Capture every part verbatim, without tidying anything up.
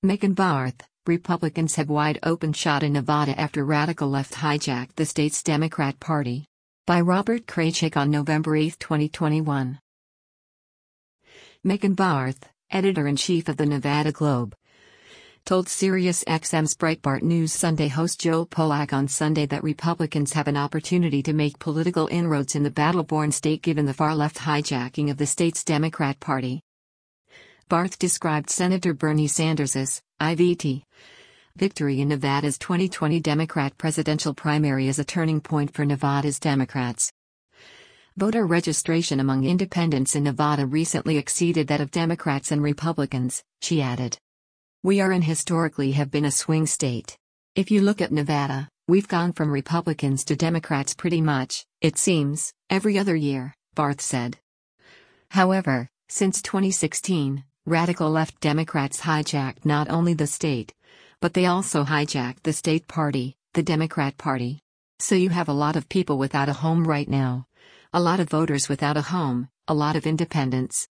Megan Barth, Republicans have wide open shot in Nevada after radical left hijacked the state's Democrat Party. By Robert Kraychik on November eighth, twenty twenty-one. Megan Barth, editor-in-chief of the Nevada Globe, told SiriusXM's Breitbart News Sunday host Joel Pollak on Sunday that Republicans have an opportunity to make political inroads in the battle-born state given the far-left hijacking of the state's Democrat Party. Barth described Senator Bernie Sanders's I V T victory in Nevada's twenty twenty Democrat presidential primary as a turning point for Nevada's Democrats. Voter registration among independents in Nevada recently exceeded that of Democrats and Republicans, she added. We are and historically have been a swing state. If you look at Nevada, we've gone from Republicans to Democrats pretty much, it seems, every other year, Barth said. However, since twenty sixteen, radical left Democrats hijacked not only the state, but they also hijacked the state party, the Democrat Party. So you have a lot of people without a home right now. A lot of voters without a home, a lot of independents.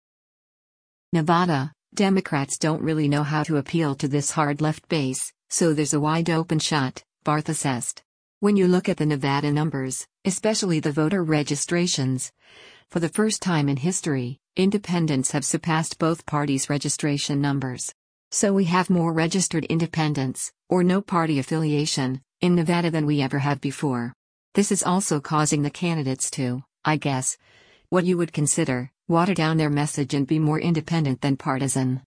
Nevada, Democrats don't really know how to appeal to this hard left base, so there's a wide open shot, Barth assessed. When you look at the Nevada numbers, especially the voter registrations, for the first time in history, independents have surpassed both parties' registration numbers. So we have more registered independents, or no party affiliation, in Nevada than we ever have before. This is also causing the candidates to, I guess, what you would consider, water down their message and be more independent than partisan.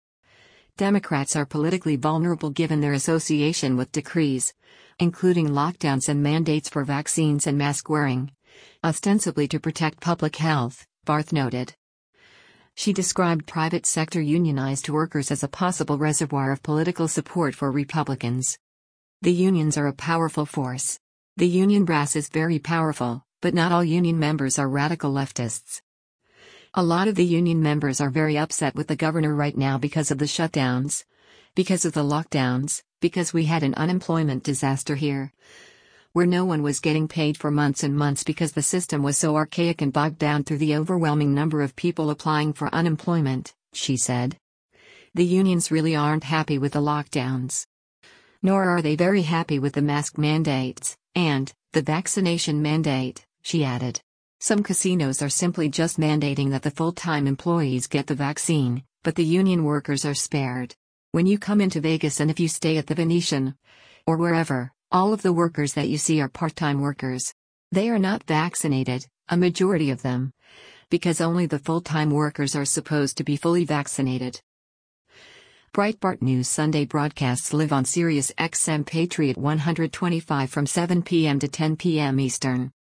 Democrats are politically vulnerable given their association with decrees, including lockdowns and mandates for vaccines and mask wearing, ostensibly to protect public health, Barth noted. She described private sector unionized workers as a possible reservoir of political support for Republicans. The unions are a powerful force. The union brass is very powerful, but not all union members are radical leftists. A lot of the union members are very upset with the governor right now because of the shutdowns, because of the lockdowns, because we had an unemployment disaster here, where no one was getting paid for months and months because the system was so archaic and bogged down through the overwhelming number of people applying for unemployment, she said. The unions really aren't happy with the lockdowns. Nor are they very happy with the mask mandates, and the vaccination mandate, she added. Some casinos are simply just mandating that the full-time employees get the vaccine, but the union workers are spared. When you come into Vegas and if you stay at the Venetian, or wherever, all of the workers that you see are part-time workers. They are not vaccinated, a majority of them, because only the full-time workers are supposed to be fully vaccinated. Breitbart News Sunday broadcasts live on SiriusXM Patriot one twenty-five from seven p m to ten p m Eastern.